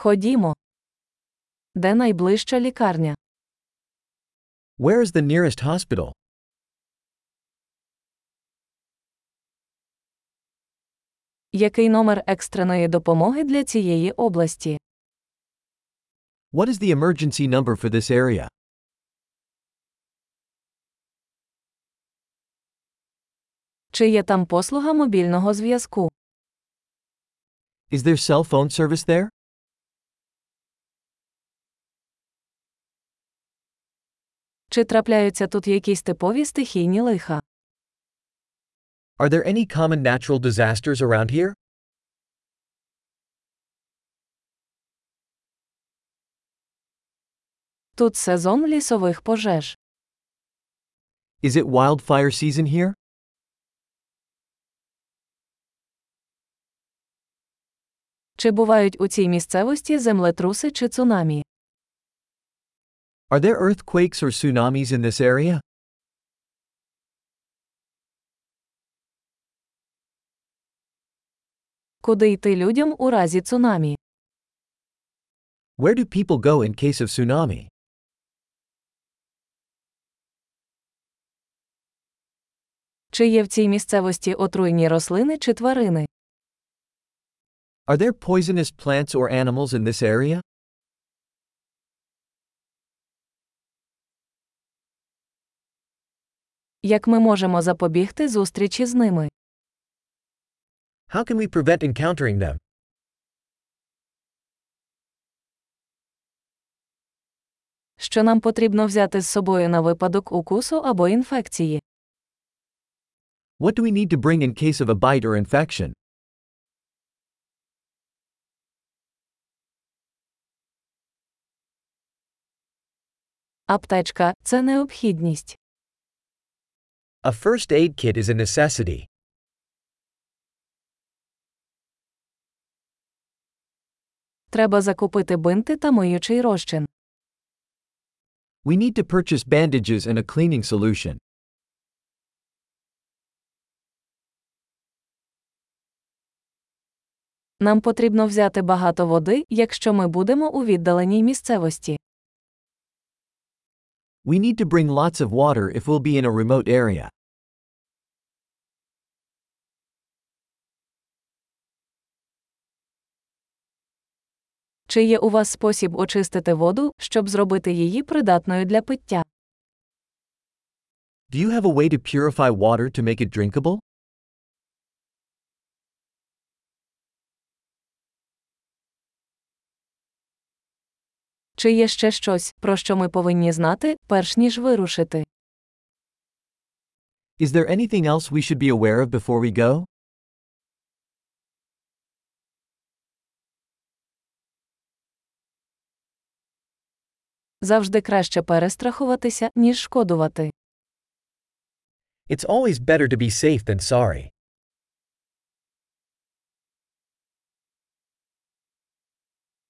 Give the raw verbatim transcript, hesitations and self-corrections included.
Ходімо. Де найближча лікарня? Where is the nearest hospital? Який номер екстреної допомоги для цієї області? What is the emergency number for this area? Чи є там послуга мобільного зв'язку? Is there cell phone service there? Чи трапляються тут якісь типові стихійні лиха? Are there any common natural disasters around here? Тут сезон лісових пожеж. Is it wildfire season here? Чи бувають у цій місцевості землетруси чи цунамі? Are there earthquakes or tsunamis in this area? Куди йти людям у разі цунамі? Where do people go in case of tsunami? Чи є в цій місцевості отруйні рослини чи тварини? Are there poisonous plants or animals in this area? Як ми можемо запобігти зустрічі з ними? How can we prevent encountering them? Що нам потрібно взяти з собою на випадок укусу або інфекції? What do we need to bring in case of a bite or infection? Аптечка – це необхідність. A first aid kit is a necessity. Треба закупити бинти та миючий розчин. We need to purchase bandages and a cleaning solution. Нам потрібно взяти багато води, якщо ми будемо у віддаленій місцевості. We need to bring lots of water if we'll be in a remote area. Чи є у вас спосіб очистити воду, щоб зробити її придатною для пиття? Do you have a way to purify water to make it drinkable? Чи є ще щось, про що ми повинні знати, перш ніж вирушити? Is there anything else we should be aware of before we go? Завжди краще перестрахуватися, ніж шкодувати. It's always better to be safe than sorry.